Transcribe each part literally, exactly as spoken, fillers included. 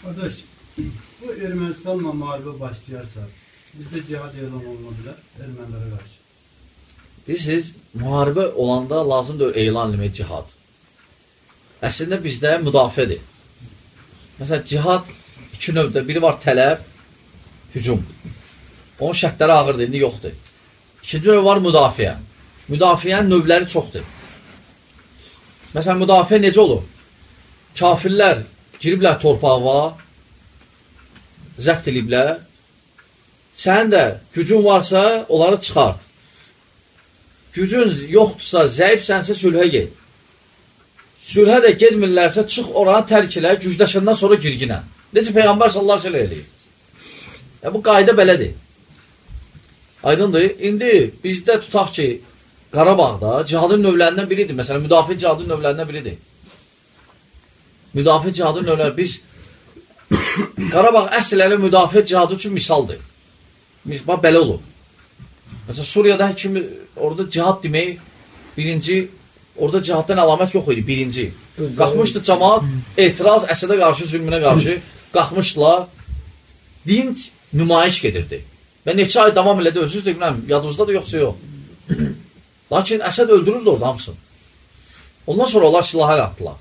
Kardeş, bu Ermənistanla müharibə başlayarsa, bizdə cihad elan oluna bilər Ermənlərə qarşı. Bilirsiniz, müharibə olanda lazımdır elan eləmək cihad. Əslində bizdə müdafiədir. Məsələn, cihad iki növdə, biri var tələb, hücum. Onun şərtləri ağırdır, indi yoxdur. İkinci növ var müdafiə. Müdafiənin növləri çoxdur. Məsələn, müdafiə necə olur? Kafirlər giriblər torpağa, zəbt ediblər. Sən də gücün varsa, onları çıxart. Gücün yoxdursa, zəifsənsə sülhə ged. Sülhə də gedmirlərsə, çıx oranı tərk elə, gücləşəndən sonra girginə. Necə Peyğəmbər sallallahu əleyhi və səlləm eləyir? Ya, bu qayda belədir. Aydındır. İndi bizdə tutaq ki, Qarabağda cihadın növlərindən biridir. Məsələn, müdafiə cihadın növlərindən biridir. Müdafiə cihadın növləri, biz Qarabağ əsl elə müdafiə cihadı üçün misaldır. Bax, belə olur. Məsələn, Suriyada kimi, orada cihad demək, birinci, orada cihaddan əlamət yox idi, birinci. Qalxmışdı cəmaat, etiraz, Əsədə qarşı, zülmünə qarşı, qalxmışdılar, dinc nümayiş gedirdi. Və neçə ay davam elədi, özünüz də bilməm, yadınızda da yoxsa yox. Lakin Əsəd öldürüldü orada hamısını. Ondan sonra onlar silaha qatdılar.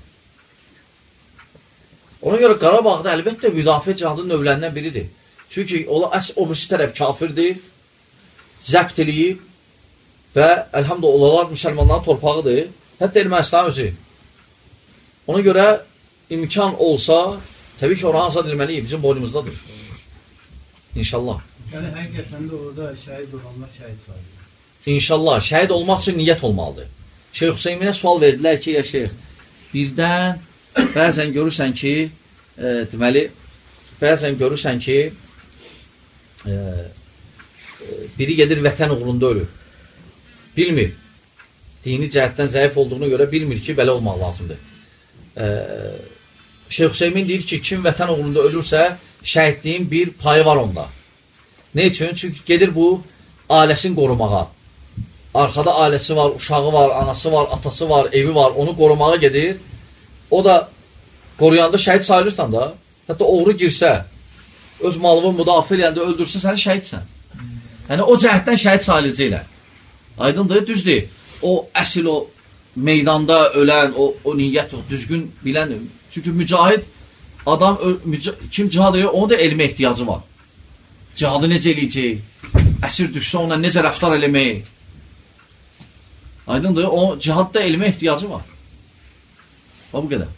Ona görə Qarabağda əlbəttə müdafiə cihadının növlərindən biridir. Çünki o birisi tərəf kafirdir, zəbt eləyib və əlhamdülillah onlar müsəlmanların torpağıdır. Hətta Ermənistan özü. Ona görə imkan olsa, təbii ki, oranı azad edilməliyik, bizim boynumuzdadır. İnşallah. Yəni, həqiqətən də orada şəhid olanlar şəhid sayılır. İnşallah, şəhid olmaq üçün niyyət olmalıdır. Şeyx Hüseyminə sual verdilər ki, ya şeyx, birdən bəzən görürsən ki, e, deməli, bəzən görürsən ki, e, biri gedir vətən uğrunda ölür. Bilmir. Dini cəhətdən zəif olduğuna görə bilmir ki, belə olmaq lazımdır. E, Şeyx Hüseymin deyir ki, kim vətən uğrunda ölürsə, şəhidliyin bir payı var onda. Ne üçün? Çünki gedir bu ailəsini qorumağa. Arkada ailəsi var, uşağı var, anası var, atası var, evi var, onu qorumağa gedir. O da qoruyanda şəhid sayılırsan da, hətta oğru girsə, öz malını müdafiə eləyəndə öldürsə, səni şəhidsən. Yəni, o cəhətdən şəhid sayılacaqlar. Aydındır, düzdür. O əsl o meydanda ölən, o, o niyyət, o düzgün bilən. Çünki mücahid adam, müca kim cihad edir, onun da elmə ehtiyacı var. Cihadı necə eləyəcək, əsir düşsə ona necə rəftar eləmək. Aydındır, o cihadda elmə ehtiyacı var. O bu qədər.